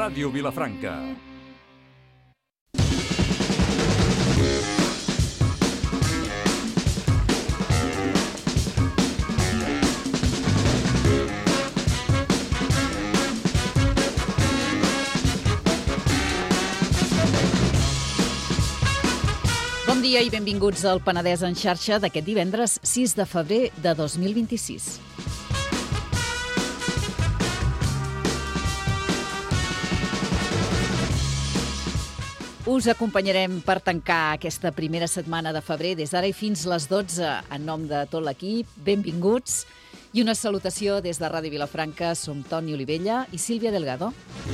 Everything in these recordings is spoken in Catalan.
Ràdio Vilafranca. Bon dia i benvinguts al Penedès en xarxa d'aquest divendres 6 de febrer de 2026. Us acompanyarem per tancar aquesta primera setmana de febrer des d'ara i fins les 12 en nom de tot l'equip. Benvinguts i una salutació des de Ràdio Vilafranca. Som Toni Olivella i Sílvia Delgado.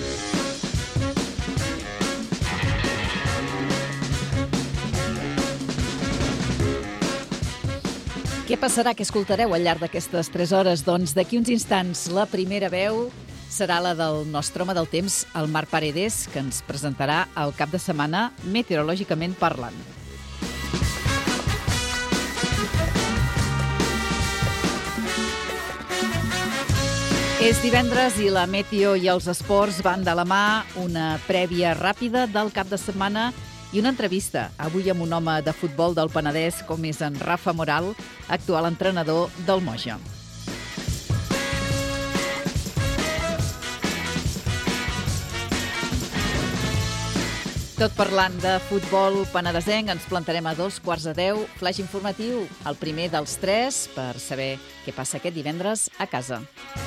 Què passarà, què escoltareu al llarg d'aquestes 3 hores? Doncs d'aquí uns instants la primera veu serà la del nostre home del temps, el Marc Paredes, que ens presentarà el cap de setmana meteorològicament parlant. És divendres i la meteo i els esports van de la mà, una prèvia ràpida del cap de setmana i una entrevista, avui amb un home de futbol del Penedès, com és en Rafa Moral, actual entrenador del Moja. Tot parlant de futbol penedesenc, ens plantarem a 2:15, flaix informatiu, el primer dels 3, per saber què passa aquest divendres a casa.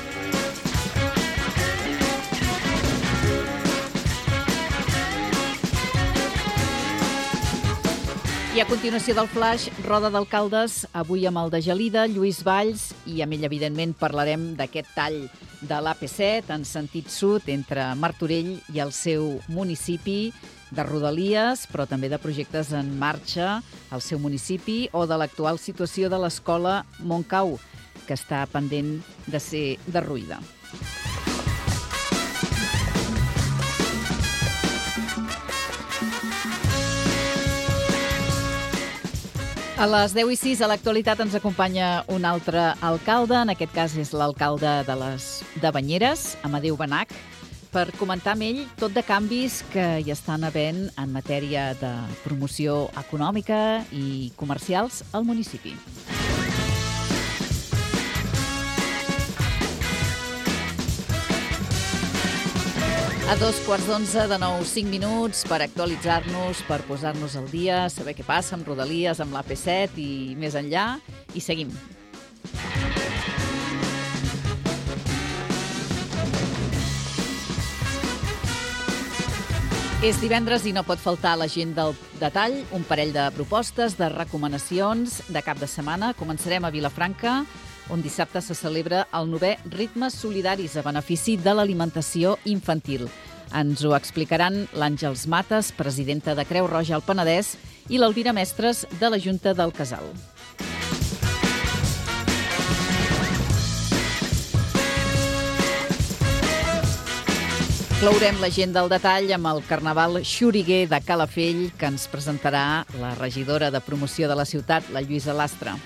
I a continuació del flaix, roda d'alcaldes, avui amb el de Gelida, Lluís Valls, i amb ell, evidentment, parlarem d'aquest tall de l'AP7 en sentit sud entre Martorell i el seu municipi, de rodalies, però també de projectes en marxa al seu municipi o de l'actual situació de l'escola Montcau, que està pendent de ser derruïda. A les 10:06 a l'actualitat ens acompanya un altre alcalde, en aquest cas és l'alcalde de Banyeres, Amadeu Benach, per comentar amb ell tot de canvis que hi estan havent en matèria de promoció econòmica i comercials al municipi. A 2:15, de nou 5 minuts per actualitzar-nos, per posar-nos al dia, saber què passa amb rodalies, amb l'AP7 i més enllà, i seguim. És divendres i no pot faltar la gent del detall, un parell de propostes, de recomanacions de cap de setmana. Començarem a Vilafranca, on dissabte se celebra el 9è Ritmes Solidaris a benefici de l'alimentació infantil. Ens ho explicaran l'Àngels Mates, presidenta de Creu Roja al Penedès, i l'Elvira Mestres, de la Junta del Casal. Clourem la gent del detall amb el Carnaval Xuriguer de Calafell, que ens presentarà la regidora de promoció de la ciutat, la Lluïsa Lastra.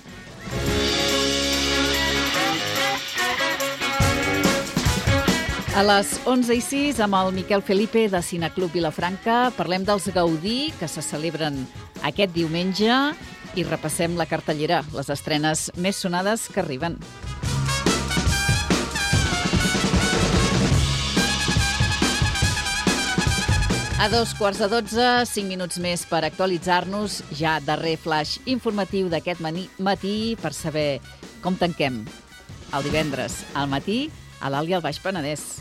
A les 11:06, amb el Miquel Felipe de Cineclub Vilafranca, parlem dels Gaudí, que se celebren aquest diumenge, i repassem la cartellera, les estrenes més sonades que arriben. A 2:15, 5 minuts més per actualitzar-nos, ja darrer flash informatiu d'aquest matí per saber com tanquem el divendres al matí a l'Alt i al Baix Penedès.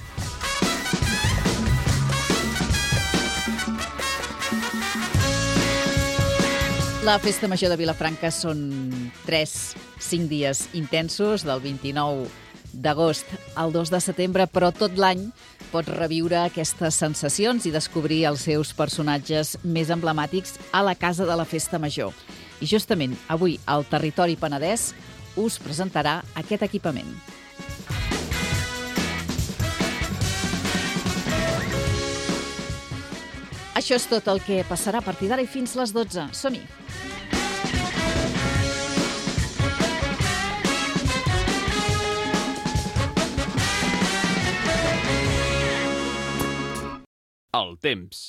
La Festa Major de Vilafranca són 5 dies intensos, del 29 d'agost al 2 de setembre, però tot l'any pots reviure aquestes sensacions i descobrir els seus personatges més emblemàtics a la Casa de la Festa Major. I justament avui el Territori Penedès us presentarà aquest equipament. Això és tot el que passarà a partir d'ara i fins les 12. Som-hi! El temps.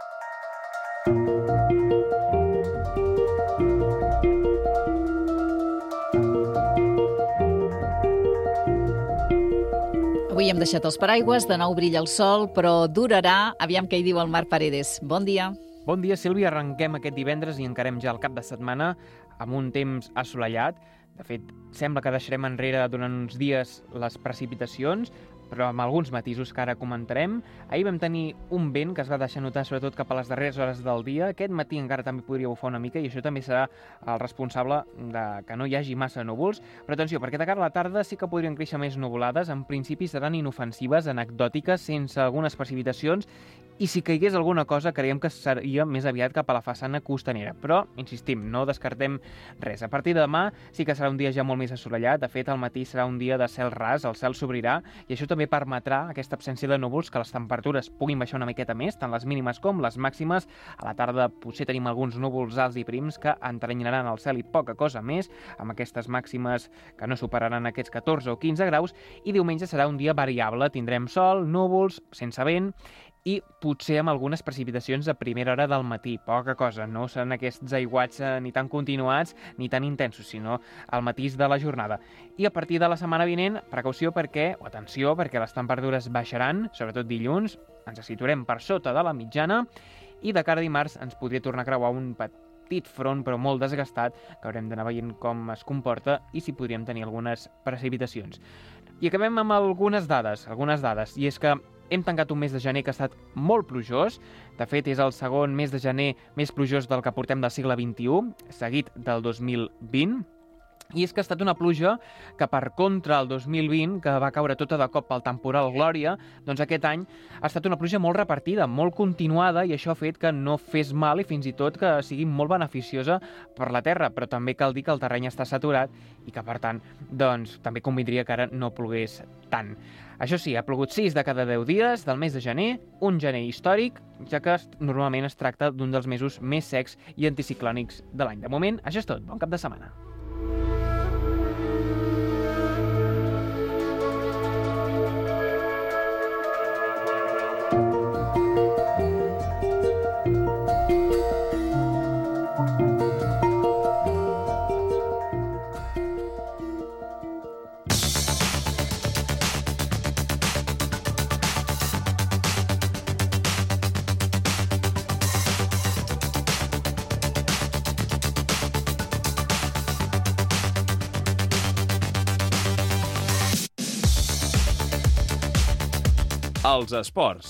Avui hem deixat els paraigües, de nou brilla el sol, però durarà. Aviam què hi diu el Marc Paredes. Bon dia. Bon dia, Sílvia. Arrenquem aquest divendres i encarem ja el cap de setmana amb un temps assolellat. De fet, sembla que deixarem enrere durant uns dies les precipitacions, però amb alguns matisos que ara comentarem. Ahir vam tenir un vent que es va deixar notar sobretot cap a les darreres hores del dia. Aquest matí encara també podria bufar una mica i això també serà el responsable de que no hi hagi massa núvols. Però atenció, perquè de cara a la tarda sí que podrien créixer més nuvolades. En principi seran inofensives, anecdòtiques, sense algunes precipitacions, i si caigués alguna cosa creiem que seria més aviat cap a la façana costanera. Però, insistim, no descartem res. A partir de demà sí que serà un dia ja molt més assolellat. De fet, al matí serà un dia de cel ras, el cel s'obrirà, i això també permetrà aquesta absència de núvols, que les temperatures puguin baixar una miqueta més, tant les mínimes com les màximes. A la tarda potser tenim alguns núvols alts i prims que entrenyaran el cel i poca cosa més, amb aquestes màximes que no superaran aquests 14 o 15 graus, i diumenge serà un dia variable. Tindrem sol, núvols, sense vent, i potser amb algunes precipitacions a primera hora del matí, poca cosa. No seran aquests aiguats ni tan continuats ni tan intensos, sinó al matí de la jornada. I a partir de la setmana vinent, precaució o atenció, perquè les temperatures baixaran, sobretot dilluns, ens situarem per sota de la mitjana, i de cara a dimarts ens podria tornar a creuar un petit front, però molt desgastat, que haurem d'anar veient com es comporta i si podríem tenir algunes precipitacions. I acabem amb algunes dades, i és que hem tancat un mes de gener que ha estat molt plujós. De fet, és el segon mes de gener més plujós del que portem del segle XXI, seguit del 2020. I és que ha estat una pluja que, per contra el 2020, que va caure tota de cop pel temporal Glòria, doncs aquest any ha estat una pluja molt repartida, molt continuada, i això ha fet que no fes mal i fins i tot que sigui molt beneficiosa per la terra. Però també cal dir que el terreny està saturat i que, per tant, doncs, també convindria que ara no plogués tant. Això sí, ha plogut 6 de cada 10 dies del mes de gener, un gener històric, ja que normalment es tracta d'un dels mesos més secs i anticiclònics de l'any. De moment, això és tot. Bon cap de setmana. Els esports.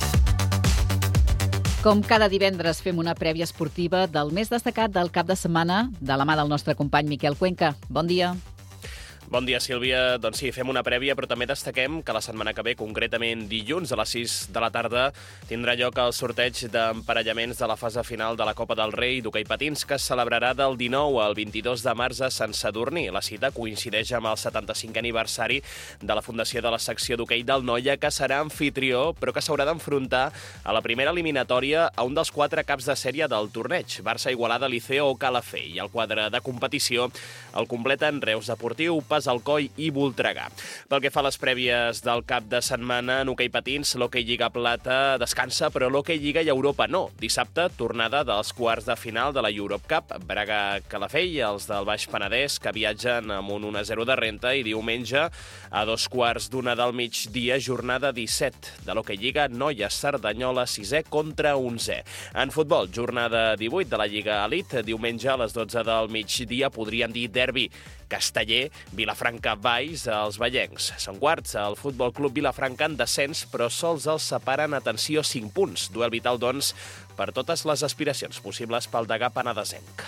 Com cada divendres fem una prèvia esportiva del més destacat del cap de setmana de la mà del nostre company Miquel Cuenca. Bon dia. Bon dia, Sílvia. Doncs sí, fem una prèvia, però també destaquem que la setmana que ve, concretament dilluns a les 6 de la tarda, tindrà lloc el sorteig d'emparellaments de la fase final de la Copa del Rei d'hoquei patins, que es celebrarà del 19 al 22 de març a Sant Sadurní. La cita coincideix amb el 75è aniversari de la fundació de la secció d'hoquei del Noia, que serà anfitrió, però que s'haurà d'enfrontar a la primera eliminatòria a un dels 4 caps de sèrie del torneig, Barça, Igualada, Liceo o Calafell. I el quadre de competició el completen Reus Deportiu, Alcoi i Voltregà. Pel que fa a les prèvies del cap de setmana, en hoquei patins, l'Hoquei Lliga Plata descansa, però l'Hoquei Lliga i Europa no. Dissabte, tornada dels quarts de final de la Europe Cup, Braga-Calafell, els del Baix Penedès, que viatgen amb un 1-0 de renta, i diumenge, a 2:15 del migdia, jornada 17 de l'Hoquei Lliga, Noia-Cerdanyola, 6è contra 11è. En futbol, jornada 18 de la Lliga Elite, diumenge a les 12 del migdia, podríem dir derbi Casteller, Vilafranca-Valls, els vallencs. Són quarts, el Futbol Club Vilafranca en descens, però sols els separen, atenció, 5 punts. Duel vital, doncs, per totes les aspiracions possibles pel degà penedesenc.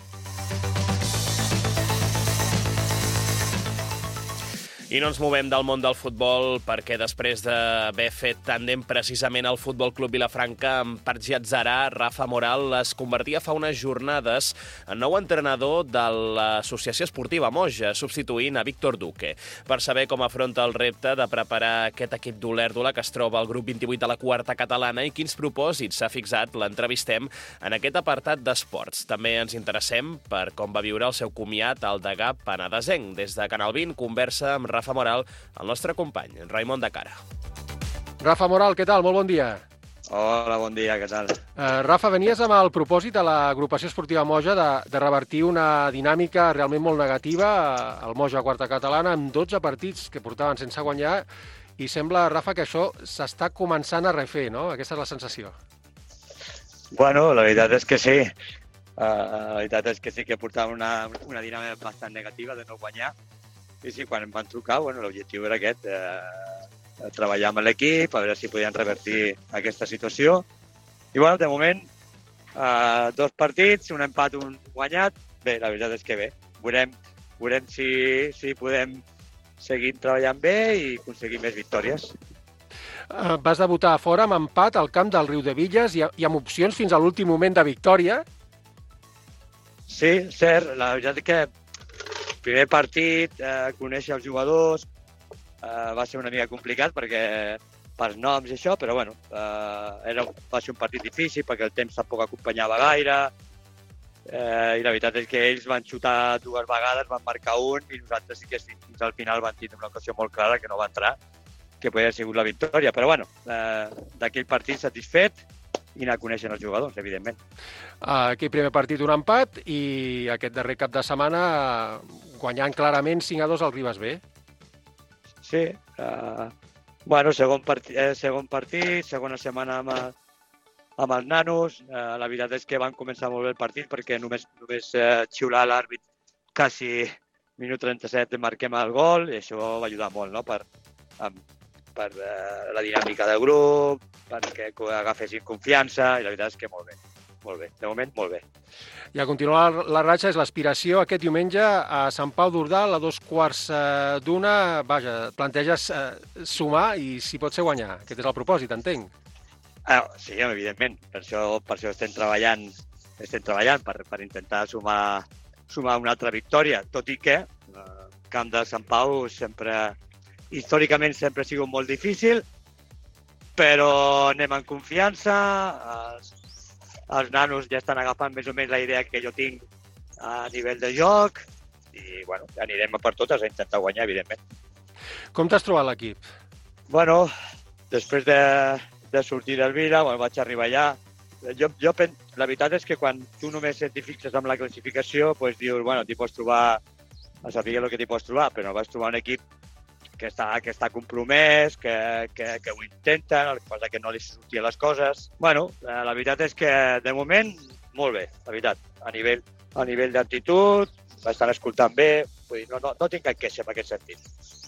I no ens movem del món del futbol perquè després d'haver fet tàndem precisament al Futbol Club Vilafranca amb Pargiat Zarà, Rafa Moral es convertia fa unes jornades en nou entrenador de l'Associació Esportiva Moja, substituint a Víctor Duque. Per saber com afronta el repte de preparar aquest equip d'Olèrdola que es troba al grup 28 de la quarta catalana i quins propòsits s'ha fixat, l'entrevistem en aquest apartat d'esports. També ens interessem per com va viure el seu comiat al degà penedesenc. Des de Canal 20 conversa amb Rafa Moral, el nostre company, Raimon de Cara. Rafa Moral, què tal? Molt bon dia. Hola, bon dia, què tal? Rafa, venies amb el propòsit de l'agrupació esportiva Moja de revertir una dinàmica realment molt negativa al Moja quarta catalana amb 12 partits que portaven sense guanyar i sembla, Rafa, que això s'està començant a refer, no? Aquesta és la sensació. Bueno, la veritat és que sí. La veritat és que sí que portava una dinàmica bastant negativa de no guanyar. I sí, quan em van trucar, bueno, l'objectiu era aquest, treballar amb l'equip, a veure si podien revertir aquesta situació. I bueno, de moment, 2 partits, un empat, un guanyat. Bé, la veritat és que bé. Veurem si podem seguir treballant bé i aconseguir més victòries. Vas debutar a fora amb empat al camp del Riudebitlles i amb opcions fins a l'últim moment de victòria. Sí, cert. La veritat és que el primer partit, conèixer els jugadors, va ser una mica complicat perquè pels noms i això, però bueno, va ser un partit difícil perquè el temps tampoc acompanyava gaire i la veritat és que ells van xutar 2 vegades, van marcar un i nosaltres sí que fins al final van tenir una ocasió molt clara que no va entrar, que podia haver sigut la victòria, però bueno, d'aquell partit satisfet i anar coneixent els jugadors, evidentment. Aquell primer partit un empat i aquest darrer cap de setmana guanyant clarament 5-2 al Ribes B. Sí, bueno, segon partit, segona setmana amb els nanos. La veritat és que van començar molt bé el partit perquè només xiular l'àrbit quasi minut 37 marquem el gol i això va ajudar molt, no? Per la dinàmica del grup, perquè agafessin confiança i la veritat és que molt bé. De moment, molt bé. I a continuar la ratxa és l'aspiració aquest diumenge a Sant Pau d'Ordal a 2:15. Vaja, planteges sumar i, si pot ser, guanyar. Aquest és el propòsit, entenc. Sí, evidentment. Per això estem treballant per intentar sumar una altra victòria, tot i que el camp de Sant Pau històricament sempre ha sigut molt difícil, però anem amb confiança. Els nanos ja estan agafant més o menys la idea que jo tinc a nivell de joc i bueno, anirem per totes a intentar guanyar, evidentment. Com t'has trobat l'equip? Bueno, després de sortir del Vila, vaig arribar allà. La veritat és que quan tu només et fixes amb la classificació, doncs dius, bueno, t'hi pots trobar, a saber el que t'hi pots trobar, però vaig trobar un equip que està compromès, que ho intenten, el que passa que no li sortien les coses. Bueno, la veritat és que de moment molt bé, la veritat. A nivell d'actitud, m'estan escoltant bé, vull dir, no tinc cap queixa en aquest sentit.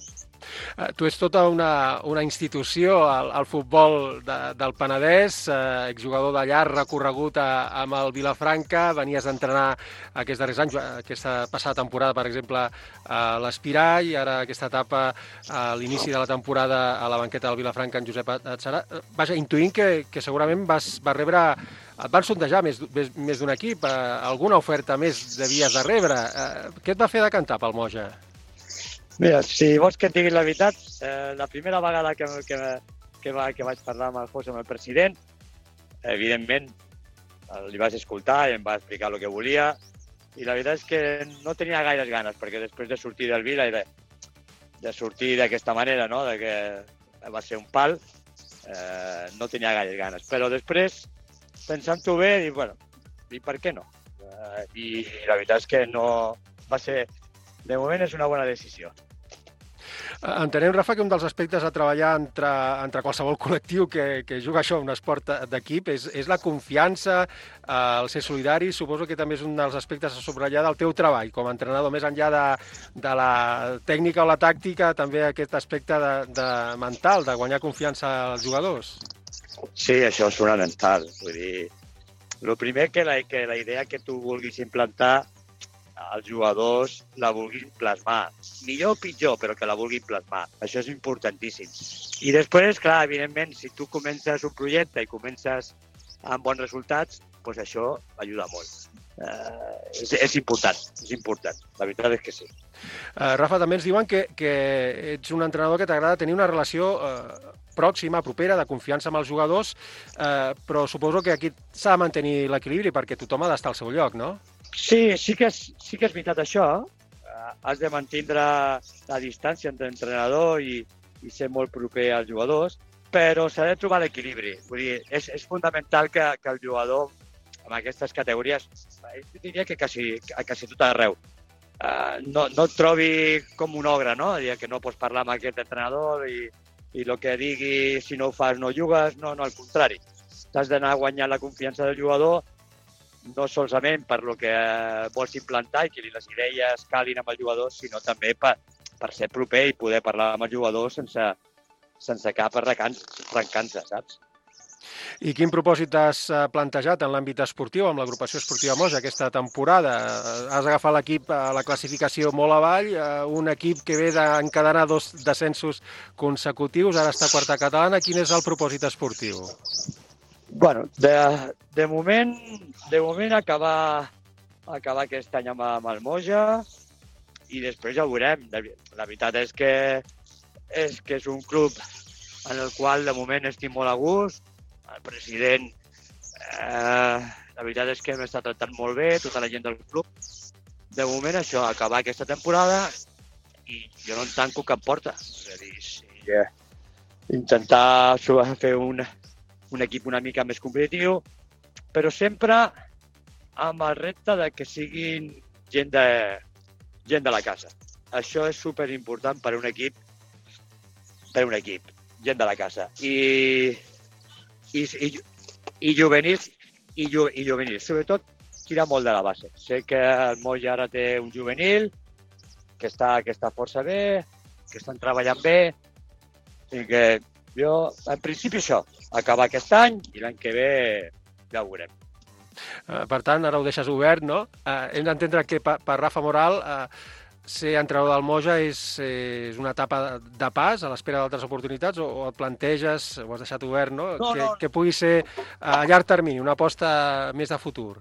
Tu ets tota una institució al futbol del Penedès, exjugador de llarg recorregut amb el Vilafranca, venies d'entrenar aquests darrers anys, aquesta passada temporada, per exemple, a l'Espirà, i ara aquesta etapa a l'inici de la temporada a la banqueta del Vilafranca en Josep Atzarà. Vaja, intuïm que segurament et van sondejar més d'un equip, alguna oferta més devies de rebre. Què et va fer decantar pel Moja? Mira, si vols que et digui la veritat, la primera vegada que vaig parlar amb el José, amb el president, evidentment li vaig escoltar i em va explicar el que volia i la veritat és que no tenia gaires ganes perquè després de sortir del Vila i de sortir d'aquesta manera, no? De que va ser un pal, no tenia gaires ganes. Però després, pensant-ho bé, dic, bueno, i per què no? I la veritat és que no va ser... De moment és una bona decisió. Entenem, Rafa, que un dels aspectes a treballar entre qualsevol col·lectiu que juga això, un esport d'equip, és la confiança, el ser solidari. Suposo que també és un dels aspectes a subratllar del teu treball com a entrenador, més enllà de la tècnica o la tàctica, també aquest aspecte de mental, de guanyar confiança als jugadors. Sí, això és fonamental. Vull dir, el primer que la idea que tu vulguis implantar els jugadors la vulguin plasmar. Millor o pitjor, però que la vulguin plasmar. Això és importantíssim. I després, clar, evidentment, si tu comences un projecte i comences amb bons resultats, doncs això ajuda molt. És important. La veritat és que sí. Rafa, també ens diuen que ets un entrenador que t'agrada tenir una relació pròxima, propera, de confiança amb els jugadors, però suposo que aquí s'ha de mantenir l'equilibri perquè tothom ha d'estar al seu lloc, no? Sí que és veritat això. Has de mantindre la distància entre entrenador i ser molt proper als jugadors, però s'ha de trobar l'equilibri. Vull dir, és fundamental que el jugador, en aquestes categories, jo diria que a quasi tot arreu, no et trobi com un ogre, no? Que no pots parlar amb aquest entrenador i el que digui, si no ho fas, no jugues. No, al contrari. T'has d'anar guanyant la confiança del jugador, no solament per lo que vols implantar i que les idees calin amb el jugador, sinó també per ser proper i poder parlar amb el jugador sense cap arrencant-se, saps? I quin propòsit has plantejat en l'àmbit esportiu amb l'agrupació esportiva Moja aquesta temporada? Has agafat l'equip a la classificació molt avall, un equip que ve d'encadenar 2 descensos consecutius, ara està a quarta catalana. Quin és el propòsit esportiu? Bueno, de moment acabar aquest any amb el Moja i després ja ho veurem. La veritat és que és un club en el qual de moment estic molt a gust. El president, la veritat és que m'està tractant molt bé, tota la gent del club. De moment això, acabar aquesta temporada i jo no en tanco cap porta. És a dir, intentar fer un equip una mica més competitiu, però sempre amb el repte de que siguin gent de la casa. Això és superimportant per un equip, gent de la casa. I juvenils, sobretot tira molt de la base. Sé que el Moja ara té un juvenil que està força bé, que estan treballant bé, i que jo, en principi això, acabar aquest any i l'any que ve ja ho veurem. Per tant, ara ho deixes obert, no? Hem d'entendre que per Rafa Moral ser entrenador del Moja és una etapa de pas a l'espera d'altres oportunitats o et planteges, ho has deixat obert, no? Que pugui ser a llarg termini, una aposta més de futur.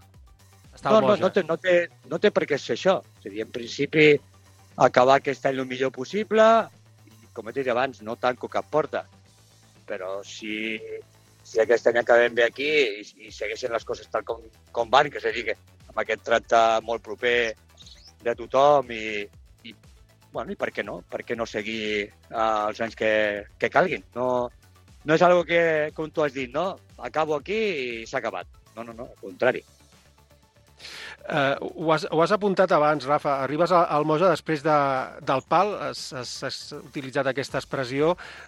No té per què ser això. És a dir, en principi, acabar aquest any el millor possible i, com he dit abans, no tanco cap porta. Però si aquest any acabem bé aquí i segueixen les coses tal com van, que és a dir, que amb aquest tracte molt proper de tothom i per què no? Per què no seguir els anys que calguin? No és algo que, com tu has dit, no? Acabo aquí i s'ha acabat. No, al contrari. Ho has apuntat abans, Rafa. Arribes al Moja després del pal. Has utilitzat aquesta expressió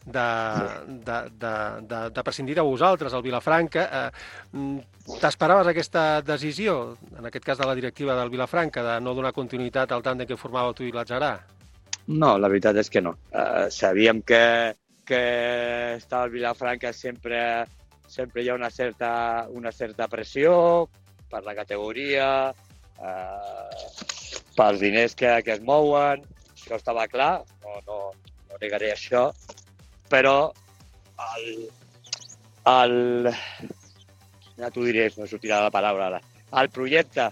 de prescindir de vosaltres, al Vilafranca. T'esperaves aquesta decisió, en aquest cas de la directiva del Vilafranca, de no donar continuïtat al tàndem que formàveu tu i l'Adjarà? No, la veritat és que no. Sabíem que estava al Vilafranca sempre hi ha una certa pressió per la categoria, pels diners que es mouen, això estava clar, no negaré això, però ja t'ho diré, no sortirà la paraula ara. El projecte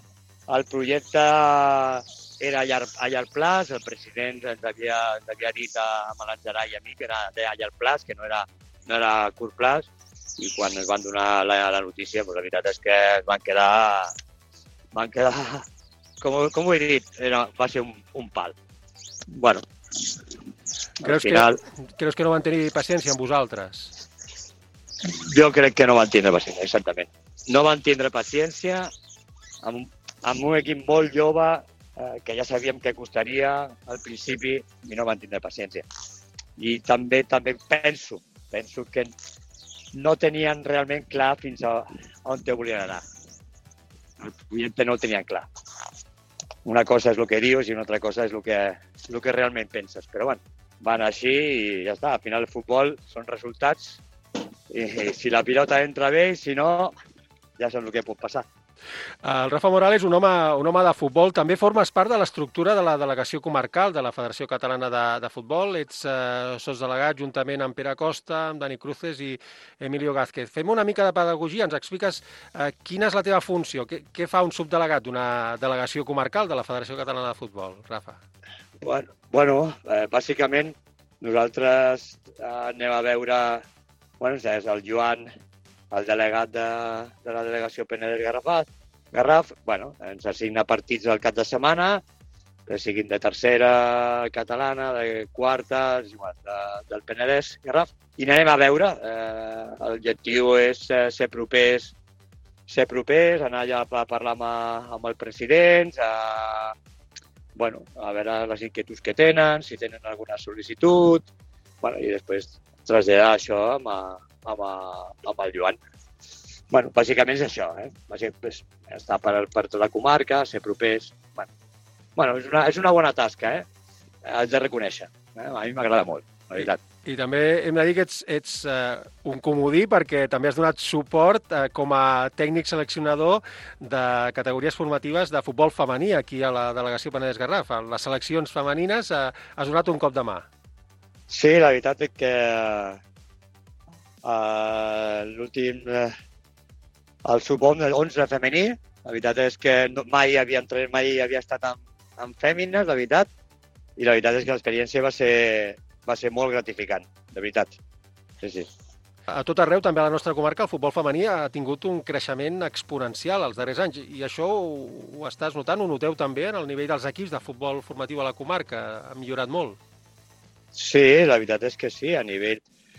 era a llarg plaç, el president ens havia dit a l'Adjarà i a mi que era a llarg plaç, que no era a curt plaç, i quan ens van donar la notícia, la veritat és que van quedar, com ho he dit, va ser un pal. Bueno, al final... Creus que no van tenir paciència amb vosaltres? Jo crec que no van tindre paciència, exactament. No van tindre paciència amb un equip molt jove que ja sabíem que costaria al principi i no van tindre paciència. I també penso que no tenien realment clar fins a on te volien anar. El projecte no ho tenien clar. Una cosa és el que dius i una altra cosa és el que realment penses. Però bueno, van així i ja està. Al final el futbol són resultats i si la pilota entra bé i si no, ja saps el que pot passar. El Rafa Moral és un home de futbol. També formes part de l'estructura de la delegació comarcal de la Federació Catalana de Futbol. Ets sotsdelegat juntament amb Pere Costa, amb Dani Cruces i Emilio Gázquez. Fem una mica de pedagogia. Ens expliques quina és la teva funció? Què fa un subdelegat d'una delegació comarcal de la Federació Catalana de Futbol, Rafa? Bueno, bàsicament nosaltres anem a veure... és el Joan, el delegat de la delegació Penedès Garraf, ens assigna partits al cap de setmana que siguin de tercera catalana, de quarta, és igual, del Penedès, Garraf. I anem a veure. L'objectiu és ser propers, anar allà a parlar amb el president, a veure les inquietuds que tenen, si tenen alguna sol·licitud, i després traslladar això amb el Joan. Bàsicament és això, estar per tota la comarca, ser propers. És una bona tasca, has de reconèixer. A mi m'agrada molt, la veritat. I també hem de dir que ets un comodí perquè també has donat suport com a tècnic seleccionador de categories formatives de futbol femení aquí a la delegació Penedès-Garraf. A les seleccions femenines has donat un cop de mà. Sí, la veritat és que l'últim, el sub-11 femení, la veritat és que mai havia estat amb fèmines, la veritat, i la veritat és que l'experiència va ser molt gratificant, de veritat. Sí. A tot arreu, també a la nostra comarca, el futbol femení ha tingut un creixement exponencial els darrers anys, i això ho estàs notant, ho noteu també en el nivell dels equips de futbol formatiu a la comarca, ha millorat molt. Sí, la veritat és que sí, a nivell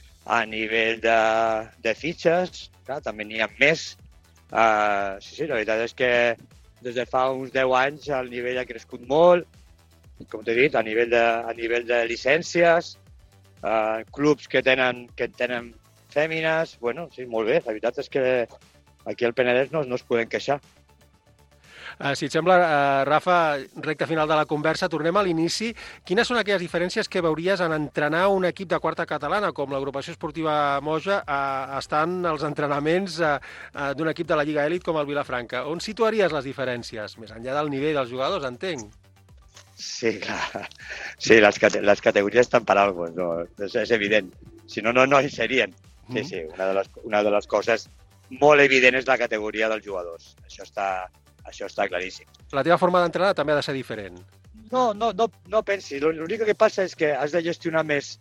de fitxes, clar, també n'hi ha més. Sí, la veritat és que des de fa uns 10 anys el nivell ha crescut molt, com t'he dit, a nivell de llicències, clubs que tenen fèmines, sí, molt bé, la veritat és que aquí al Penedès no es poden queixar. Si et sembla, Rafa, recta final de la conversa, tornem a l'inici. Quines són aquelles diferències que veuries en entrenar un equip de quarta catalana, com l'agrupació esportiva Moja, estan als entrenaments d'un equip de la Lliga Elit com el Vilafranca? On situaries les diferències? Més enllà del nivell dels jugadors, entenc. Sí, clar. Sí, les categories estan per alguna cosa, és evident. Si no hi serien. Sí, una de les coses molt evident és la categoria dels jugadors. Això està claríssim. La teva forma d'entrenar també ha de ser diferent. No pensis. L'únic que passa és que has de gestionar més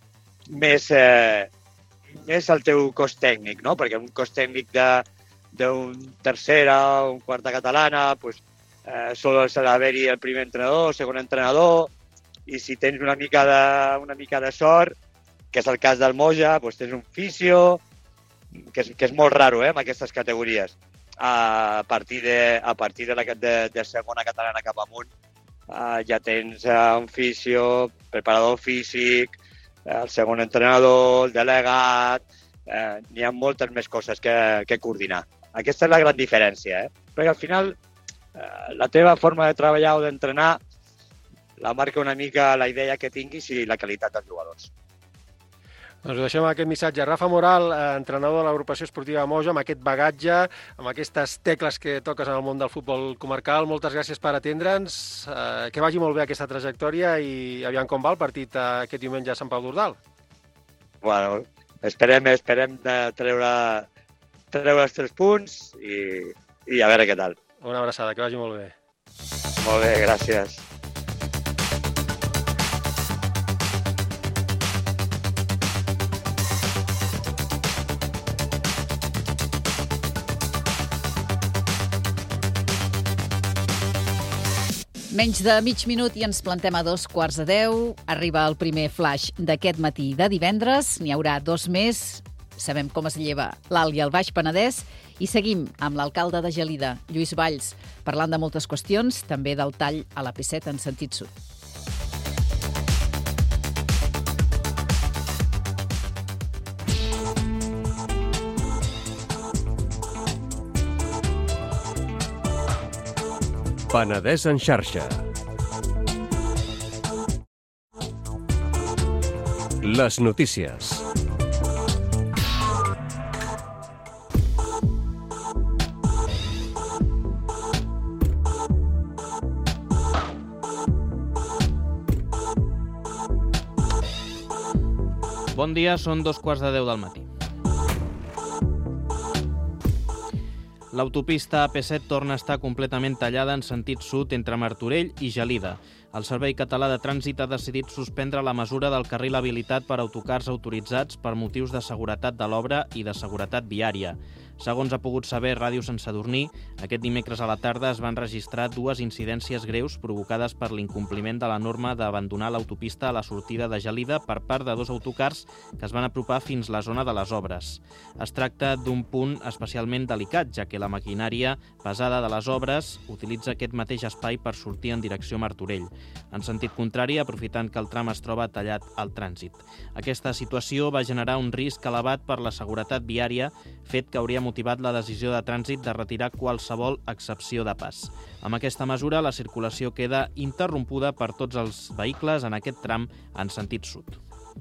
el teu cos tècnic, no? Perquè un cos tècnic d'un tercera o un quarta catalana, sol s'ha d'haver-hi el primer entrenador, el segon entrenador, i si tens una mica de sort, que és el cas del Moja, tens un fisio, que és molt raro en aquestes categories. A partir de segona catalana cap amunt ja tens un fisio, preparador físic, el segon entrenador, el delegat, n'hi ha moltes més coses que coordinar. Aquesta és la gran diferència, perquè al final la teva forma de treballar o d'entrenar la marca una mica la idea que tinguis i la qualitat dels jugadors. Doncs deixem aquest missatge. Rafa Moral, entrenador de l'agrupació esportiva Moja, amb aquest bagatge, amb aquestes tecles que toques en el món del futbol comarcal. Moltes gràcies per atendre'ns. Que vagi molt bé aquesta trajectòria i aviam com va el partit aquest diumenge a Sant Pau d'Ordal. Esperem de treure els 3 punts i a veure què tal. Una abraçada, que vagi molt bé. Molt bé, gràcies. Menys de mig minut i ens plantem a 9:45. Arriba el primer flash d'aquest matí de divendres. N'hi haurà 2 més. Sabem com es lleva l'Alt i el Baix Penedès. I seguim amb l'alcalde de Gelida, Lluís Valls, parlant de moltes qüestions, també del tall a la P7 en sentit sud. Penedès en xarxa. Les notícies. Bon dia, són 9:15 del matí. L'autopista AP7 torna a estar completament tallada en sentit sud entre Martorell i Gelida. El Servei Català de Trànsit ha decidit suspendre la mesura del carril habilitat per autocars autoritzats per motius de seguretat de l'obra i de seguretat viària. Segons ha pogut saber Ràdio Sant Sadurní, aquest dimecres a la tarda es van registrar 2 incidències greus provocades per l'incompliment de la norma d'abandonar l'autopista a la sortida de Gelida per part de 2 autocars que es van apropar fins la zona de les obres. Es tracta d'un punt especialment delicat, ja que la maquinària pesada de les obres utilitza aquest mateix espai per sortir en direcció Martorell. En sentit contrari, aprofitant que el tram es troba tallat al trànsit. Aquesta situació va generar un risc elevat per la seguretat viària, fet que hauria motivat la decisió de trànsit de retirar qualsevol excepció de pas. Amb aquesta mesura, la circulació queda interrompuda per tots els vehicles en aquest tram en sentit sud.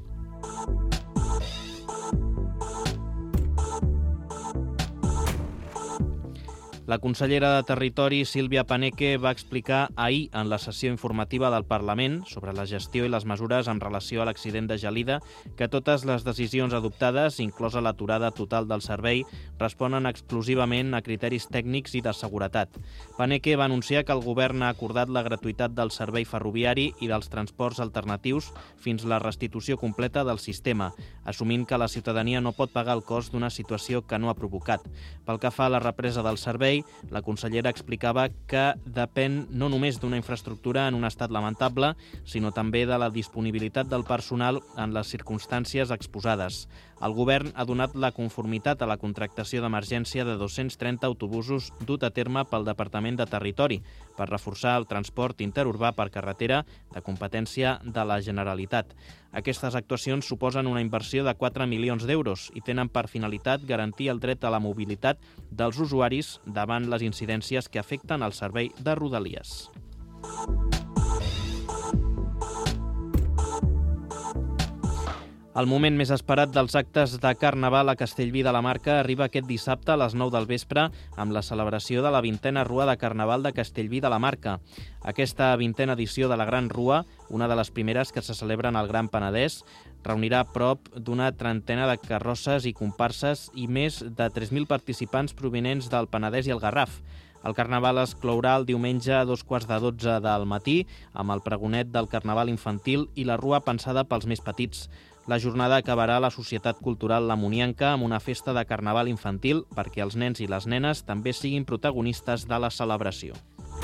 La consellera de Territori, Sílvia Paneque, va explicar ahir en la sessió informativa del Parlament sobre la gestió i les mesures en relació a l'accident de Gelida que totes les decisions adoptades, inclosa l'aturada total del servei, responen exclusivament a criteris tècnics i de seguretat. Paneque va anunciar que el govern ha acordat la gratuïtat del servei ferroviari i dels transports alternatius fins la restitució completa del sistema, assumint que la ciutadania no pot pagar el cost d'una situació que no ha provocat. Pel que fa a la represa del servei, la consellera explicava que depèn no només d'una infraestructura en un estat lamentable, sinó també de la disponibilitat del personal en les circumstàncies exposades. El govern ha donat la conformitat a la contractació d'emergència de 230 autobusos dut a terme pel Departament de Territori per reforçar el transport interurbà per carretera de competència de la Generalitat. Aquestes actuacions suposen una inversió de 4 milions d'euros i tenen per finalitat garantir el dret a la mobilitat dels usuaris davant les incidències que afecten el servei de Rodalies. El moment més esperat dels actes de Carnaval a Castellví de la Marca arriba aquest dissabte a les 9 del vespre amb la celebració de la 20a Rua de Carnaval de Castellví de la Marca. Aquesta 20a edició de la Gran Rua, una de les primeres que se celebren al Gran Penedès, reunirà prop d'una trentena de carrosses i comparses i més de 3.000 participants provinents del Penedès i el Garraf. El Carnaval es clourà el diumenge a 11:45 del matí amb el pregonet del Carnaval infantil i la rua pensada pels més petits. La jornada acabarà a la Societat Cultural La Munianca amb una festa de Carnaval infantil perquè els nens i les nenes també siguin protagonistes de la celebració.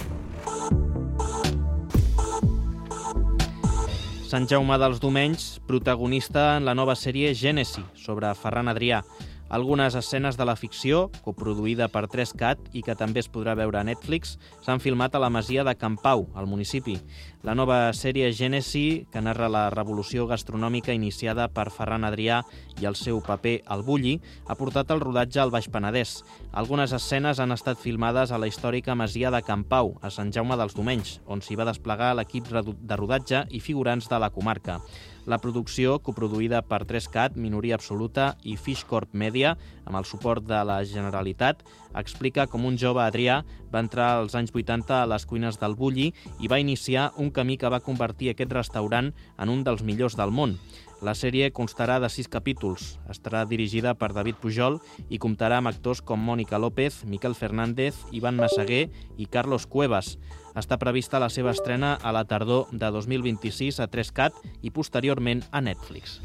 Sant Jaume dels Domenys, protagonista en la nova sèrie Gènesi, sobre Ferran Adrià. Algunes escenes de la ficció, coproduïda per 3CAT i que també es podrà veure a Netflix, s'han filmat a la masia de Can Pau, al municipi. La nova sèrie Gènesi, que narra la revolució gastronòmica iniciada per Ferran Adrià i el seu paper al Bulli, ha portat el rodatge al Baix Penedès. Algunes escenes han estat filmades a la històrica masia de Can Pau, a Sant Jaume dels Domenys, on s'hi va desplegar l'equip de rodatge i figurants de la comarca. La producció, coproduïda per 3CAT, Minoria Absoluta i Fish Corp Media, amb el suport de la Generalitat, explica com un jove Adrià va entrar als anys 80 a les cuines del Bulli i va iniciar un camí que va convertir aquest restaurant en un dels millors del món. La sèrie constarà de 6 capítols. Estarà dirigida per David Pujol i comptarà amb actors com Mònica López, Miquel Fernández, Ivan Massaguer i Carlos Cuevas. Està prevista la seva estrena a la tardor de 2026 a 3CAT i posteriorment a Netflix.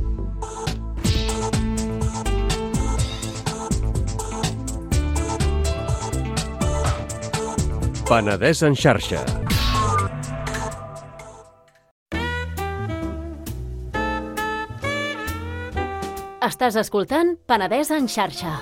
Penedès en xarxa. Estàs escoltant Penedès en xarxa.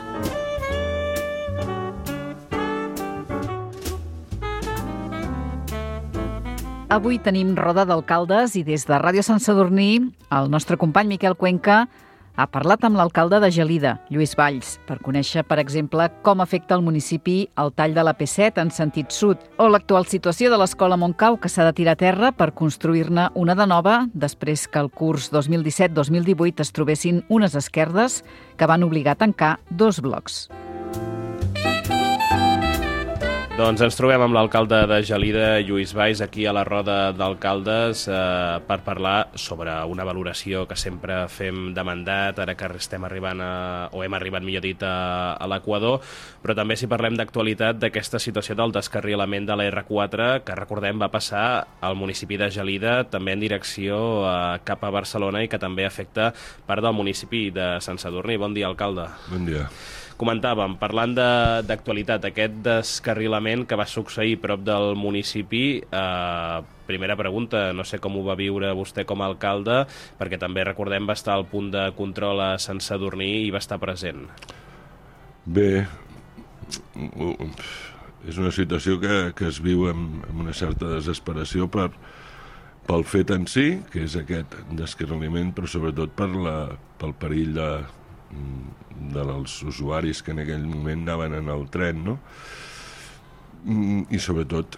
Avui tenim roda d'alcaldes i des de Ràdio Sant Sadurní el nostre company Miquel Cuenca ha parlat amb l'alcalde de Gelida, Lluís Valls, per conèixer, per exemple, com afecta el municipi el tall de la P7 en sentit sud o l'actual situació de l'escola Montcau, que s'ha de tirar a terra per construir-ne una de nova després que el curs 2017-2018 es trobessin unes esquerdes que van obligar a tancar 2 blocs. Doncs ens trobem amb l'alcalde de Gelida, Lluís Valls, aquí a la roda d'alcaldes per parlar sobre una valoració que sempre fem de mandat, ara que estem arribant hem arribat, millor dit, a l'Equador, però també si parlem d'actualitat d'aquesta situació del descarrilament de la R4, que recordem va passar al municipi de Gelida, també en direcció cap a Barcelona i que també afecta part del municipi de Sant Sadurní. Bon dia, alcalde. Bon dia. Comentàvem, parlant d'actualitat, aquest descarrilament que va succeir prop del municipi, primera pregunta, no sé com ho va viure vostè com a alcalde, perquè també recordem va estar al punt de control a Sant Sadurní i va estar present. Bé, és una situació que es viu amb una certa desesperació pel fet en si, que és aquest descarrilament, però sobretot pel perill dels usuaris que en aquell moment anaven en el tren, no? I sobretot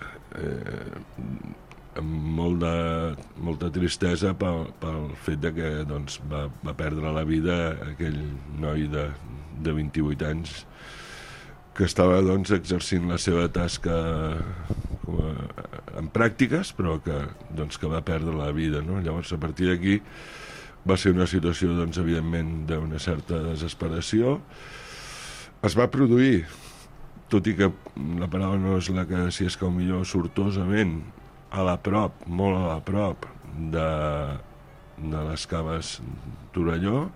amb molta tristesa pel fet de que doncs, va perdre la vida aquell noi de 28 anys que estava doncs, exercint la seva tasca en pràctiques, però que va perdre la vida, no? Llavors, a partir d'aquí, va ser una situació, doncs, evidentment, d'una certa desesperació. Es va produir, tot i que la paraula no és la que si és que millor sortosament, molt a la prop de les caves Torelló,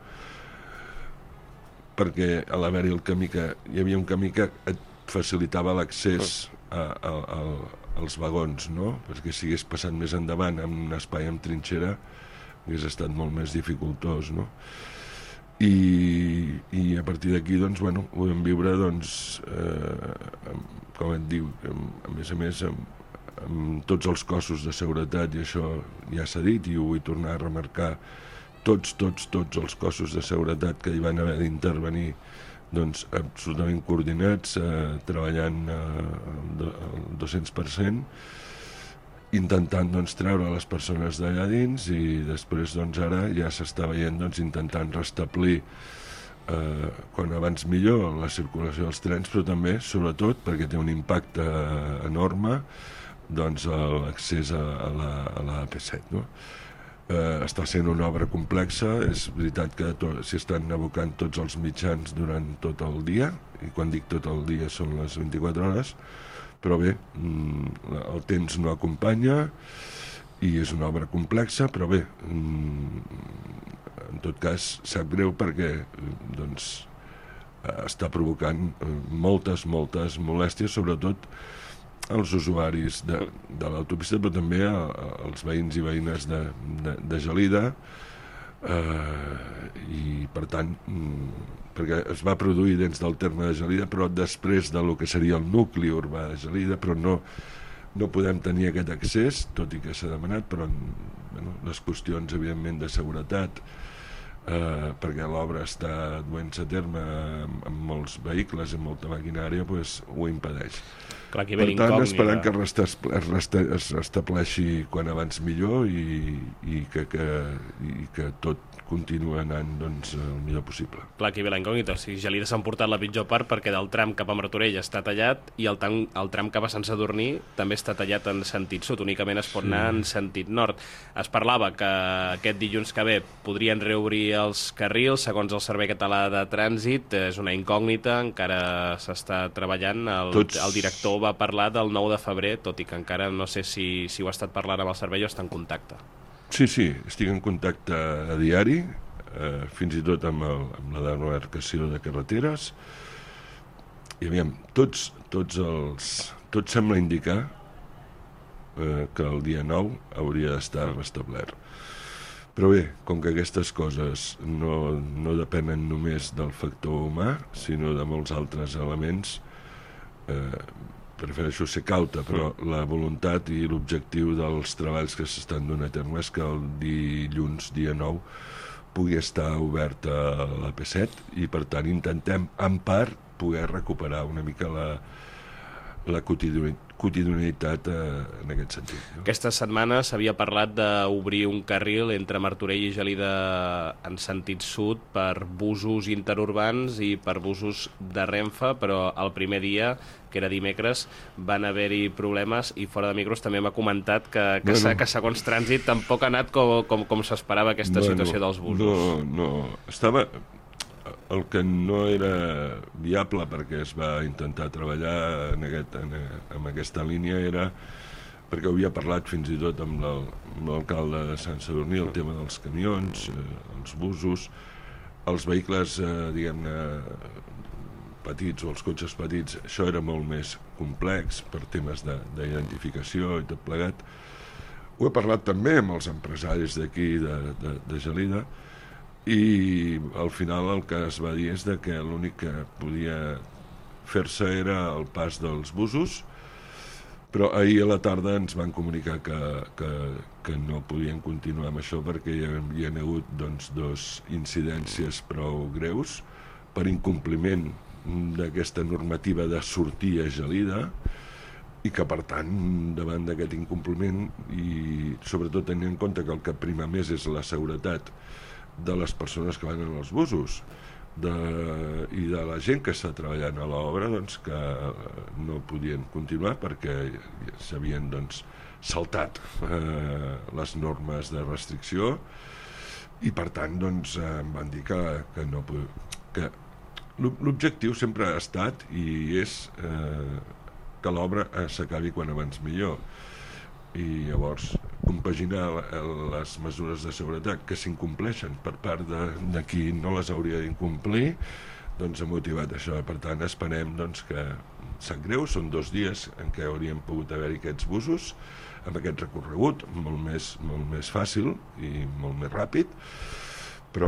perquè a l'haver-hi el camí hi havia un camí que et facilitava l'accés als vagons, no? Perquè si hagués passat més endavant en un espai amb trinxera hagués estat molt més dificultós, no? I a partir d'aquí, doncs, bueno, ho vam viure, doncs, com et diu, a més, amb tots els cossos de seguretat, i això ja s'ha dit, i ho vull tornar a remarcar, tots els cossos de seguretat que hi van haver d'intervenir, doncs, absolutament coordinats, treballant al 200%, intentant doncs, treure les persones d'allà dins i després doncs, ara ja s'està veient doncs, intentant restablir quan abans millor la circulació dels trens, però també, sobretot, perquè té un impacte enorme, doncs, l'accés a la AP7. No? Està sent una obra complexa, és veritat que s'hi estan abocant tots els mitjans durant tot el dia, i quan dic tot el dia són les 24 hores, però bé, el temps no acompanya i és una obra complexa, però bé, en tot cas sap greu perquè doncs, està provocant moltes molèsties, sobretot als usuaris de l'autopista, però també als veïns i veïnes de Gelida, i per tant perquè es va produir dins del terme de Gelida, però després del que seria el nucli urbà de Gelida, però no podem tenir aquest accés, tot i que s'ha demanat, però les qüestions, evidentment, de seguretat, perquè l'obra està duent-se a terme amb molts vehicles i molta maquinària, ho impedeix. Clar, per tant, esperant que es restableixi quan abans millor i que tot continua anant doncs, el millor possible. Clar, aquí ve la incògnita. Si Gelida s'ha emportat la pitjor part perquè del tram cap a Martorell està tallat i el tram cap a Sant Sadurní també està tallat en sentit sud, únicament es pot anar en sentit nord. Es parlava que aquest dilluns que ve podrien reobrir els carrils, segons el Servei Català de Trànsit, és una incògnita, encara s'està treballant. El director va parlar del 9 de febrer, tot i que encara no sé si ho ha estat parlant amb el servei o està en contacte. Sí, estic en contacte a diari, fins i tot amb la demarcació de carreteres. I aviam, tot sembla indicar que el dia 9 hauria d'estar restablert. Però bé, com que aquestes coses no depenen només del factor humà, sinó de molts altres elements, prefereixo ser cauta, però la voluntat i l'objectiu dels treballs que s'estan donant a terme és que el dilluns, dia 9, pugui estar oberta la P7 i, per tant, intentem, en part, poder recuperar una mica la quotidianitat en aquest sentit. No? Aquesta setmana s'havia parlat d'obrir un carril entre Martorell i Gelida en sentit sud per busos interurbans i per busos de Renfe, però el primer dia, que era dimecres, van haver-hi problemes i fora de micros també m'ha comentat que segons trànsit tampoc ha anat com s'esperava aquesta situació dels busos. No, estava... El que no era viable perquè es va intentar treballar en aquesta línia era perquè havia parlat fins i tot amb l'alcalde de Sant Sadurní el tema dels camions, els busos, els vehicles, diguem-ne, petits o els cotxes petits, això era molt més complex per temes d'identificació i tot plegat. Ho he parlat també amb els empresaris d'aquí, de Gelida, i al final el que es va dir és que l'únic que podia fer-se era el pas dels busos, però ahir a la tarda ens van comunicar que no podien continuar amb això perquè hi havia hagut dos incidències prou greus per incompliment d'aquesta normativa de sortir a Gelida i que, per tant, davant d'aquest incompliment i sobretot tenint en compte que el que prima més és la seguretat de les persones que van en els busos i de la gent que està treballant a l'obra, doncs, que no podien continuar perquè s'havien saltat les normes de restricció i, per tant, em van dir que no que l'objectiu sempre ha estat i és que l'obra s'acabi quan abans millor i llavors compaginar les mesures de seguretat que s'incompleixen per part de qui no les hauria d'incomplir, doncs ha motivat això. Per tant, esperem que sap greu, són 2 dies en què hauríem pogut haver-hi aquests busos amb aquest recorregut molt més fàcil i molt més ràpid, però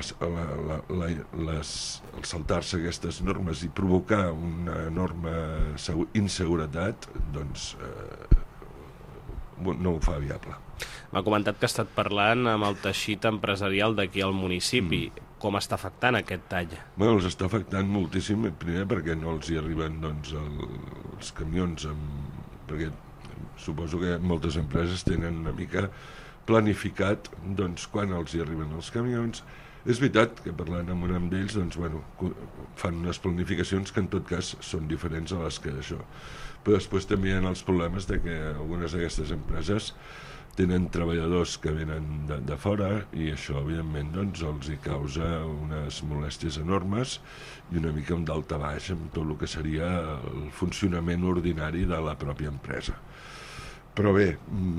el saltar-se aquestes normes i provocar una enorme inseguretat, doncs no ho fa viable. M'ha comentat que ha estat parlant amb el teixit empresarial d'aquí al municipi. Com està afectant aquest tall? Bueno, els està afectant moltíssim, primer perquè no els hi arriben els camions, perquè suposo que moltes empreses tenen una mica planificat quan els hi arriben els camions. És veritat que parlant amb un d'ells fan unes planificacions que en tot cas són diferents a les que això. Però després també hi ha els problemes de que algunes d'aquestes empreses tenen treballadors que venen de fora i això, evidentment, els hi causa unes molèsties enormes i una mica un daltabaix amb tot el que seria el funcionament ordinari de la pròpia empresa. Però bé,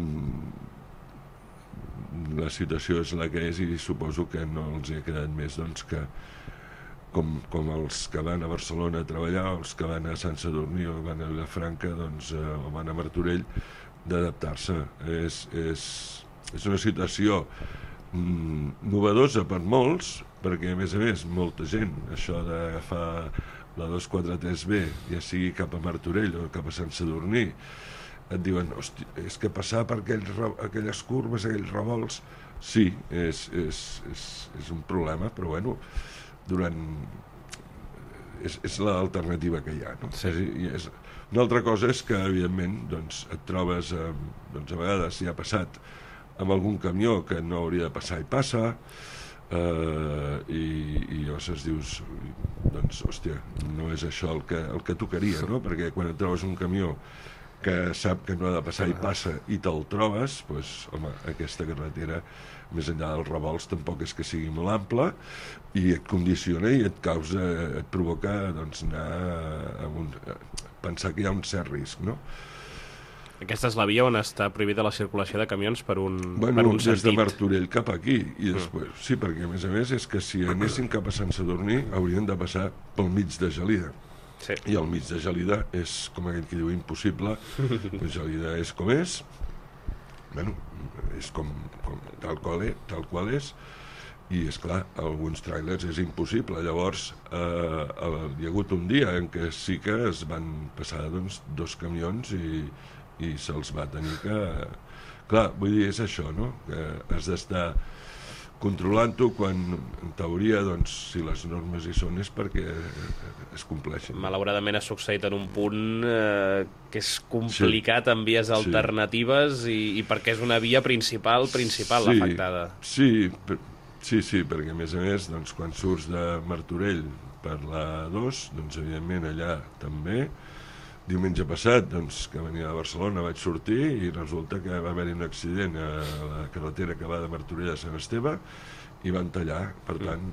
la situació és la que és i suposo que no els hi ha quedat més que com els que van a Barcelona a treballar, els que van a Sant Sadurní o van a Vilafranca o van a Martorell, d'adaptar-se. És una situació novedosa per molts, perquè a més molta gent, això d'agafar la 243B, ja sigui cap a Martorell o cap a Sant Sadurní, et diuen, hosti, és que passar per aquelles curves, aquells revolts, sí, és un problema, però és l'alternativa que hi ha. No? Sí. Una altra cosa és que, evidentment, et trobes, a vegades ja ha passat amb algun camió que no hauria de passar i passa, i llavors dius, hòstia, no és això el que tocaria, no? Perquè quan et trobes un camió que sap que no ha de passar i passa i te'l trobes, doncs, home, aquesta carretera, més enllà dels revolts, tampoc és que sigui molt ampla i et condiciona i et provoca pensar que hi ha un cert risc, no? Aquesta és la via on està prohibida la circulació de camions per un sentit. Des de Martorell cap aquí i després, sí, perquè a més és que si anessin cap a Sant Sadurní haurien de passar pel mig de Gelida. Sí. I al mig de Gelida és, com aquell que diu, impossible. Gelida és com és, és com tal qual és, i és clar, alguns tràilers és impossible. Llavors hi ha hagut un dia en què sí que es van passar 2 camions i se'ls va tenir que... Clar, vull dir, és això, no? Que has d'estar controlant-ho quan, en teoria, doncs, si les normes hi són és perquè es compleixin. Malauradament ha succeït en un punt que és complicat en vies alternatives i perquè és una via principal l'afectada. Sí, perquè a més, doncs, quan surts de Martorell per la 2, doncs evidentment allà també. Diumenge passat, doncs, que venia de Barcelona, vaig sortir i resulta que va haver-hi un accident a la carretera que va de Martorell a Sant Esteve i van tallar. Per tant,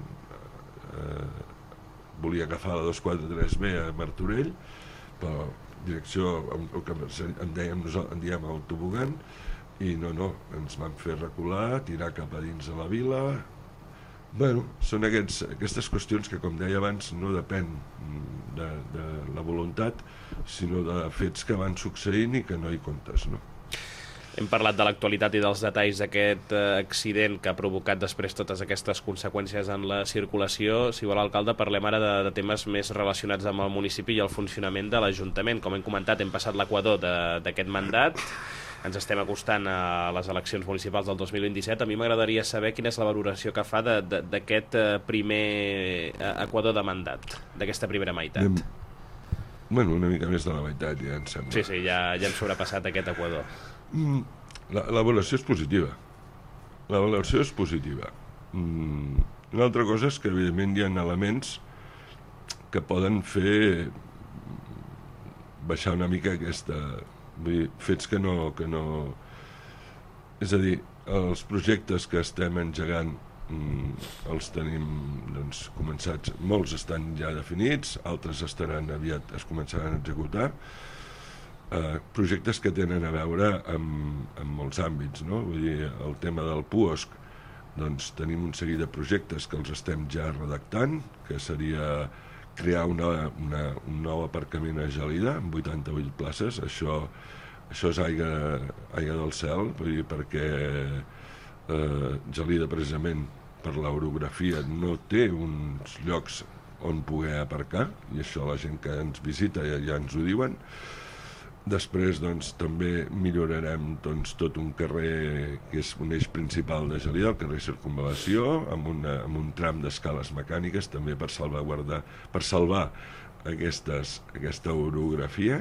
volia agafar la 243B a Martorell, però direcció, el que en diem autobugant, i no, ens van fer recular, tirar cap a dins de la vila. Bueno, són aquestes qüestions que, com deia abans, no depèn de la voluntat, sinó de fets que van succeint i que no hi comptes, no? Hem parlat de l'actualitat i dels detalls d'aquest accident que ha provocat després totes aquestes conseqüències en la circulació. Si vol, alcalde, parlem ara de temes més relacionats amb el municipi i el funcionament de l'Ajuntament. Com hem comentat, hem passat l'equador d'aquest mandat. Ens estem acostant a les eleccions municipals del 2027. A mi m'agradaria saber quina és la valoració que fa d'aquest primer equador de mandat, d'aquesta primera meitat. Bueno, una mica més de la meitat, ja em sembla. Sí, ja hem sobrepassat aquest equador. La valoració és positiva. La valoració és positiva. Una altra cosa és que, evidentment, hi ha elements que poden fer baixar una mica aquesta... Vull dir, fets que no... És a dir, els projectes que estem engegant els tenim, doncs, començats. Molts estan ja definits, altres estaran aviat, es començaran a executar. Projectes que tenen a veure amb molts àmbits, no? Vull dir, el tema del PUOSC, doncs tenim un seguit de projectes que els estem ja redactant, que seria crear un nou aparcament a Gelida, amb 88 places. Això és aigua del cel, vull dir, perquè Gelida, precisament, per l'orografia, no té uns llocs on poder aparcar, i això la gent que ens visita ja ens ho diuen. Després, doncs, també millorarem tot un carrer que és un eix principal de Gelida, el carrer Circunvalació, amb un tram d'escales mecàniques, també per salvar aquesta orografia.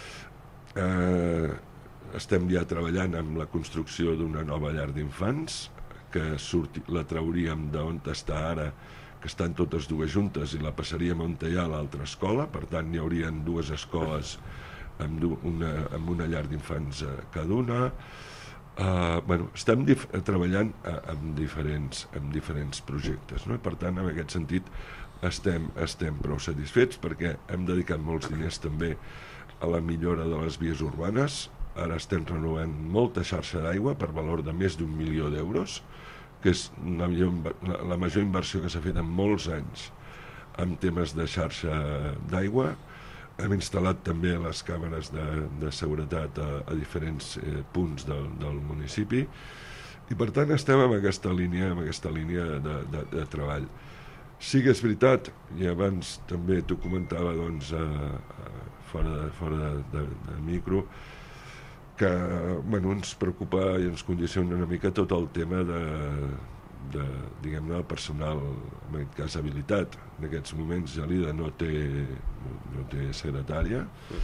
Estem ja treballant amb la construcció d'una nova llar d'infants, que la trauríem d'on està ara, que estan totes dues juntes, i la passaríem on hi ha l'altra escola. Per tant, hi haurien dues escoles amb una llar d'infants cada una. Estem treballant amb diferents projectes, no? Per tant, en aquest sentit, estem prou satisfets, perquè hem dedicat molts diners també a la millora de les vies urbanes. Ara estem renovant molta xarxa d'aigua per valor de més d'1 milió d'euros, que és la major inversió que s'ha fet en molts anys en temes de xarxa d'aigua. Hem instal·lat també les càmeres de seguretat a diferents punts del municipi, i per tant estem en aquesta línia de treball. Sí que és veritat, i abans també t'ho comentava, doncs, fora de micro, que ens preocupa i ens condiciona una mica tot el tema diguem-ne, del personal, en aquest cas habilitat. En aquests moments Gelida no té secretària,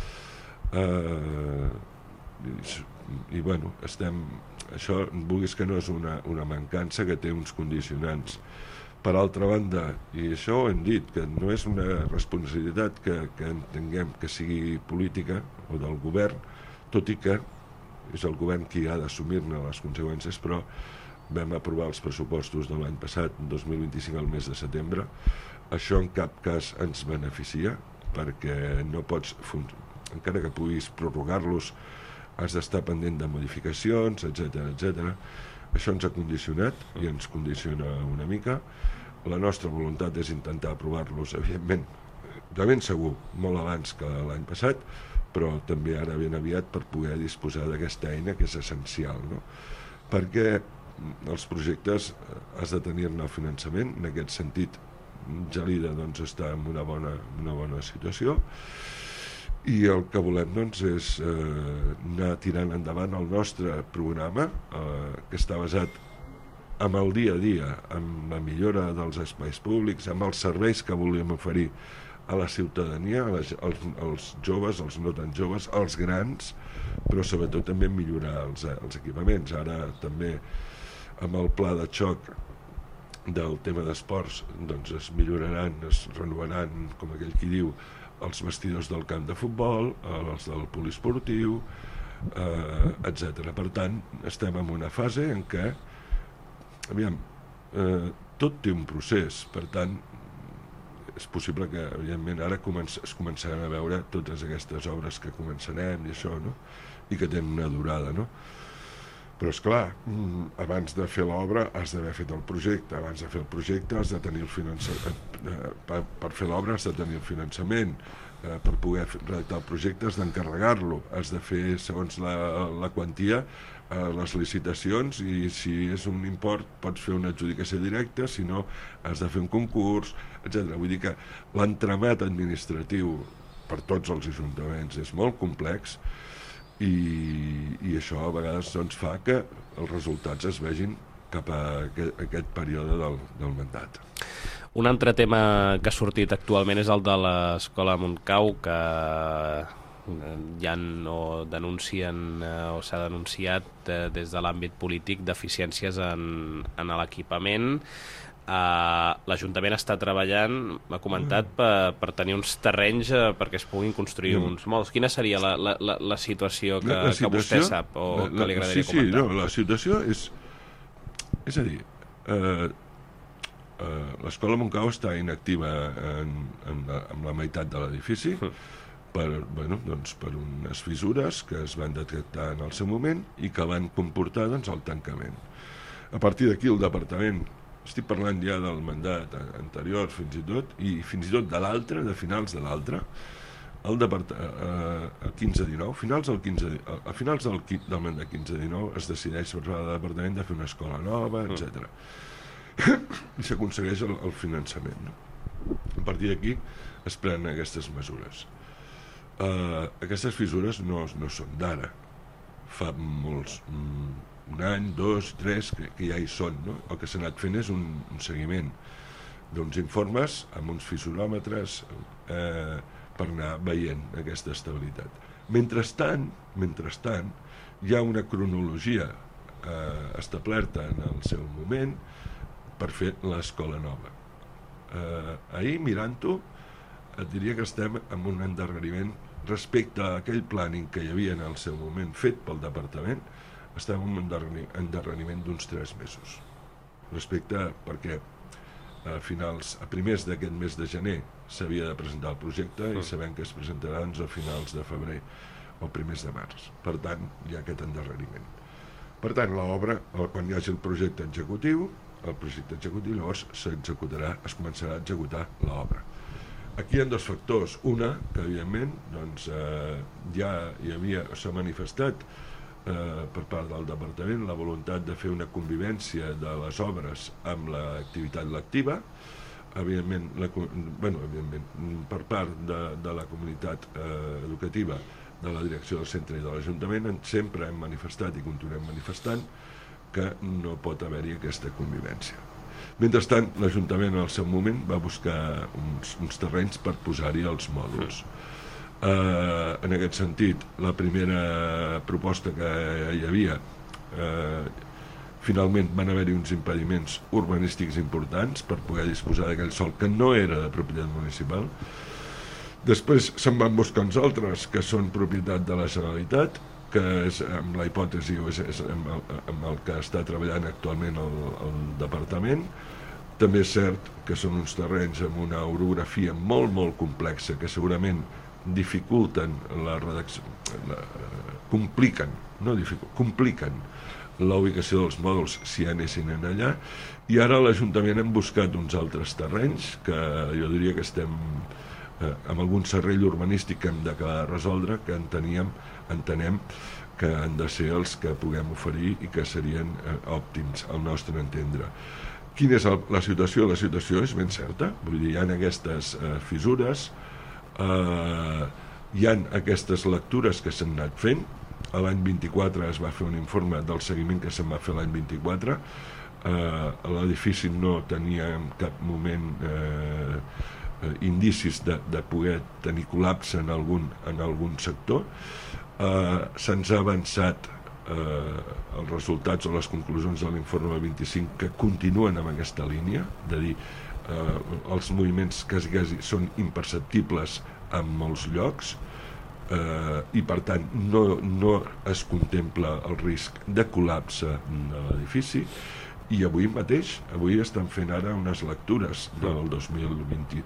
i això, vulguis que no, és una mancança que té uns condicionants. Per altra banda, i això ho hem dit, que no és una responsabilitat que entenguem que sigui política o del govern, tot i que és el govern qui ha d'assumir-ne les conseqüències, però vam aprovar els pressupostos de l'any passat, 2025, al mes de setembre. Això en cap cas ens beneficia, perquè no pots, encara que puguis prorrogar-los, has d'estar pendent de modificacions, etc. Això ens ha condicionat i ens condiciona una mica. La nostra voluntat és intentar aprovar-los, evidentment, de ben segur, molt abans que l'any passat, però també ara ben aviat, per poder disposar d'aquesta eina que és essencial, no? Perquè els projectes has de tenir-ne el finançament. En aquest sentit, Gelida, doncs, està en una bona situació, i el que volem, doncs, és anar tirant endavant el nostre programa, que està basat amb el dia a dia, amb la millora dels espais públics, amb els serveis que volíem oferir a la ciutadania, als joves, als no tan joves, als grans, però sobretot també millorar els equipaments. Ara també amb el pla de xoc del tema d'esports doncs es milloraran, es renovaran, com aquell qui diu, els vestidors del camp de futbol, els del poliesportiu, etc. Per tant, estem en una fase en què tot té un procés, per tant, és possible que, evidentment, ara es començaran a veure totes aquestes obres que començarem i això, no? I que tenen una durada, no? Però, esclar, abans de fer l'obra has d'haver fet el projecte, abans de fer el projecte has de tenir el finançament, per fer l'obra has de tenir el finançament, per poder redactar el projecte has d'encarregar-lo, has de fer, segons la quantia, les licitacions, i si és un import pots fer una adjudicació directa, si no has de fer un concurs, etc. Vull dir que l'entramat administratiu per tots els ajuntaments és molt complex, i això a vegades doncs, fa que els resultats es vegin cap a aquest període del mandat. Un altre tema que ha sortit actualment és el de l'Escola Montcau, que ja no denuncien o s'ha denunciat des de l'àmbit polític deficiències en l'equipament. L'Ajuntament està treballant, m'ha comentat, per tenir uns terrenys perquè es puguin construir uns mòduls. Quina seria la situació que vostè sap o que li agradaria comentar? Sí, la situació és a dir, l'Escola Montcau està inactiva amb la meitat de l'edifici per unes fissures que es van detectar en el seu moment i que van comportar el tancament. A partir d'aquí el departament, estic parlant ja del mandat anterior fins i tot de l'altre, de finals de l'altre, el 15-19, a finals del mandat 15-19 es decideix per part del departament de fer una escola nova, etc. I s'aconsegueix el finançament. A partir d'aquí es prenen aquestes mesures. Aquestes fissures no són d'ara, fa molts, un any, 2, 3, que ja hi són, no? El que s'ha anat fent és un seguiment d'uns informes amb uns fissuròmetres per anar veient aquesta estabilitat. Mentrestant, hi ha una cronologia establerta en el seu moment per fer l'escola nova. Ahir, mirant-ho, et diria que estem en un endarreriment respecte a aquell planning que hi havia en el seu moment fet pel departament. Estem en un endarreriment d'uns 3 mesos. Perquè a primers d'aquest mes de gener s'havia de presentar el projecte i sabem que es presentarà a finals de febrer o primers de març. Per tant, hi ha aquest endarreriment. Per tant, l'obra, quan hi hagi el projecte executiu, llavors es començarà a executar l'obra. Aquí hi ha 2 factors. Una, que evidentment s'ha manifestat per part del departament la voluntat de fer una convivència de les obres amb l'activitat lectiva. Evidentment, per part de la comunitat educativa, de la direcció del centre i de l'Ajuntament, sempre hem manifestat i continuem manifestant que no pot haver-hi aquesta convivència. Mentrestant, l'Ajuntament en el seu moment va buscar uns terrenys per posar-hi els mòduls. En aquest sentit, la primera proposta que hi havia, finalment van haver-hi uns impediments urbanístics importants per poder disposar d'aquell sòl que no era de propietat municipal. Després se'n van buscar uns altres que són propietat de la Generalitat, que és amb la hipòtesi amb el que està treballant actualment el departament. També és cert que són uns terrenys amb una orografia molt, molt complexa, que segurament dificulten la redacció, compliquen la ubicació dels mòduls si anessin allà, i ara a l'Ajuntament hem buscat uns altres terrenys que jo diria que estem amb algun serrell urbanístic que hem d'acabar de resoldre, que entenem que han de ser els que puguem oferir i que serien òptims al nostre entendre. Quina és la situació? La situació és ben certa, vull dir, hi ha aquestes fissures, hi ha aquestes lectures que s'han anat fent. L'any 24 es va fer un informe del seguiment que se'n va fer l'any 24. l'edifici no tenia en cap moment indicis de poder tenir col·lapse en algun sector. Se'ns ha avançat els resultats o les conclusions de l'informe 25 que continuen amb aquesta línia, de dir, els moviments quasi són imperceptibles en molts llocs, i per tant no es contempla el risc de col·lapse de l'edifici. I avui estan fent ara unes lectures del 2020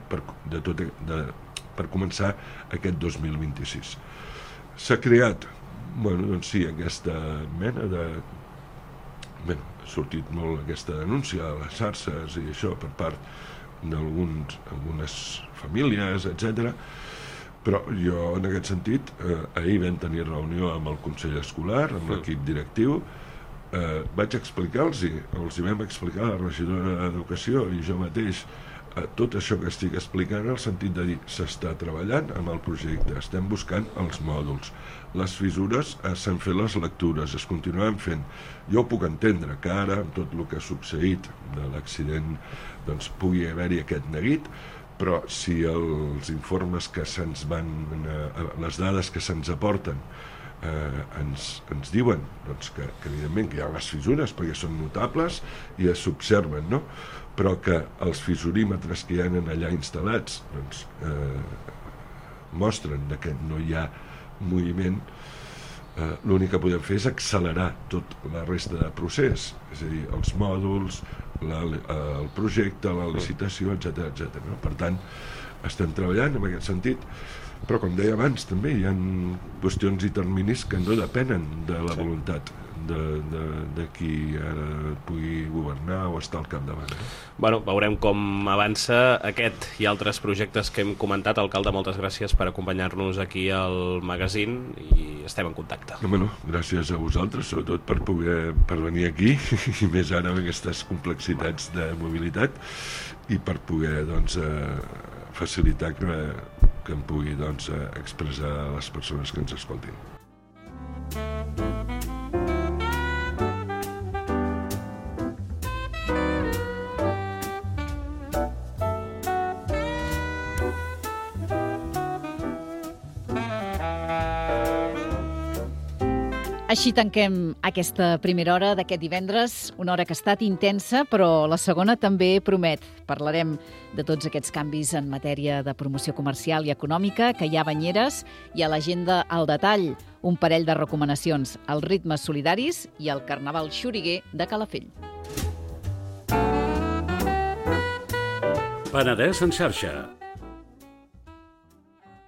per començar aquest 2026. S'ha creat, aquesta mena de... ha sortit molt aquesta denúncia a les xarxes i això per part d'algunes famílies, etc. Però jo, en aquest sentit, ahir vam tenir reunió amb el Consell Escolar, amb l'equip directiu, vaig explicar-los, els vam explicar a la regidora d'Educació i jo mateix tot això que estic explicant en el sentit de dir s'està treballant amb el projecte, estem buscant els mòduls, les fissures, s'han fet les lectures, es continuaran fent. Jo puc entendre que ara, amb tot el que ha succeït de l'accident, doncs pugui haver-hi aquest neguit, però si els informes que se'ns van, les dades que se'ns aporten ens diuen que evidentment que hi ha les fissures perquè són notables i s'observen, no? Però que els fissurímetres que hi ha allà instal·lats mostren que no hi ha moviment, l'únic que podem fer és accelerar tota la resta de procés, és a dir, els mòduls, el projecte, la licitació, etc. Per tant, estem treballant en aquest sentit, però com deia abans també hi ha qüestions i terminis que no depenen de la voluntat de qui ara pugui governar o estar al capdavant. Bueno, veurem com avança aquest i altres projectes que hem comentat. Alcalde, moltes gràcies per acompanyar-nos aquí al magazín i estem en contacte. Bueno, gràcies a vosaltres, sobretot per venir aquí, i més ara amb aquestes complexitats de mobilitat, i per poder facilitar que em pugui expressar a les persones que ens escoltin. Així tanquem aquesta primera hora d'aquest divendres, una hora que ha estat intensa, però la segona també promet. Parlarem de tots aquests canvis en matèria de promoció comercial i econòmica que hi ha a Banyeres i a l'agenda al detall, un parell de recomanacions, els ritmes solidaris i el Carnaval xuriguer de Calafell. Penedès en xarxa.